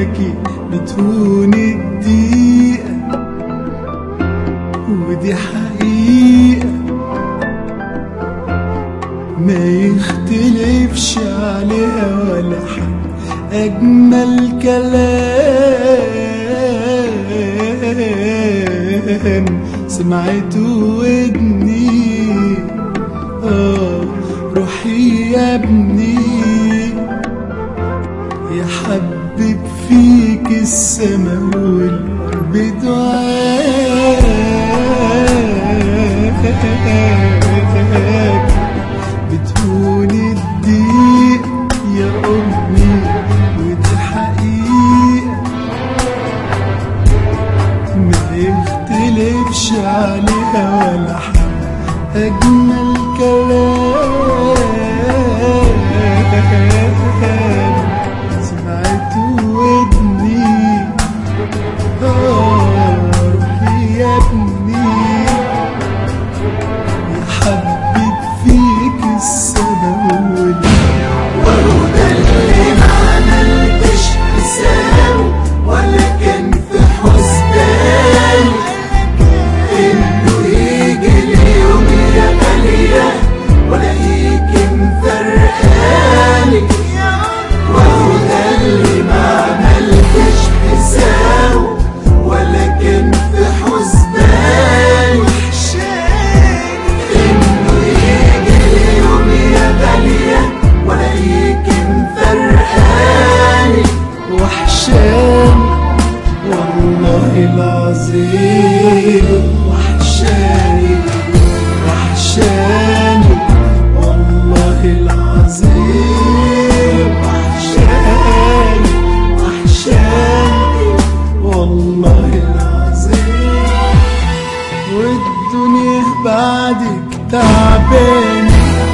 معاكي بتهون الدقيقة، ودي حقيقة ما يختلفش عليها ولا حد. أجمل كلام سمعته ودني، روحي يا ابني يا حبب فيك السما والأرض دعاك، بتهون الضيق يا أمي ودي حقيقة ما يختلفش عليها ولا حد. أجمل كلام سمعته ودني، روحي يا ابني يا حبب فيك السما والأرض. وهو ده اللي ما عملتش حسابه ولا كان في حسباني، إنه يجي اليوم يا غالية ولاقيك مفرقاني. وهو ده اللي ما عملتش حسابه ولا كان في حسباني، إنه يجي اليوم يا غالية ولاقيك مفرقاني. وحشاني والله العظيم، وحشاني وحشاني والله العظيم، وحشاني وحشاني والله العظيم. والدنيا بعدك تعباني،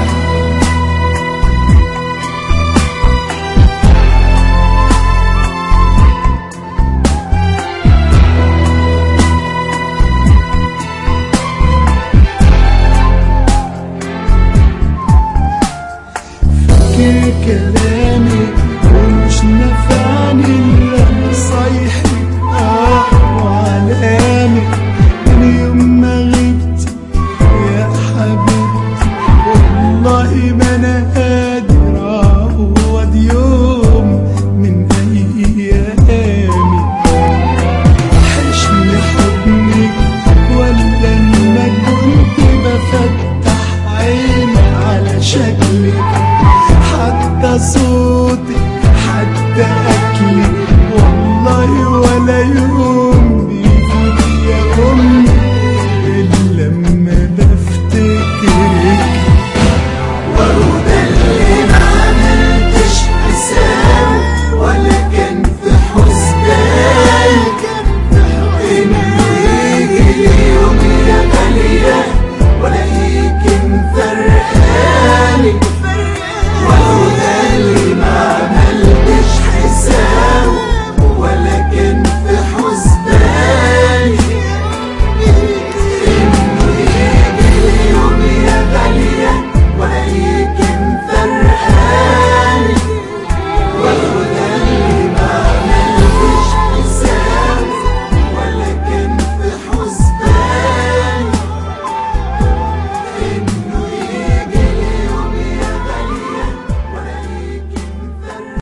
كلامي ومش نفعني الا نصايحك وعلامك. من يوم ما غبت يا حبيبتي والله ما انا قادر اعوض يوم من ايامي. وحشني حضنك ولا لما كنت بفتح عيني على شكلك، حتى صوتك حتى أكلي والله ولا يوم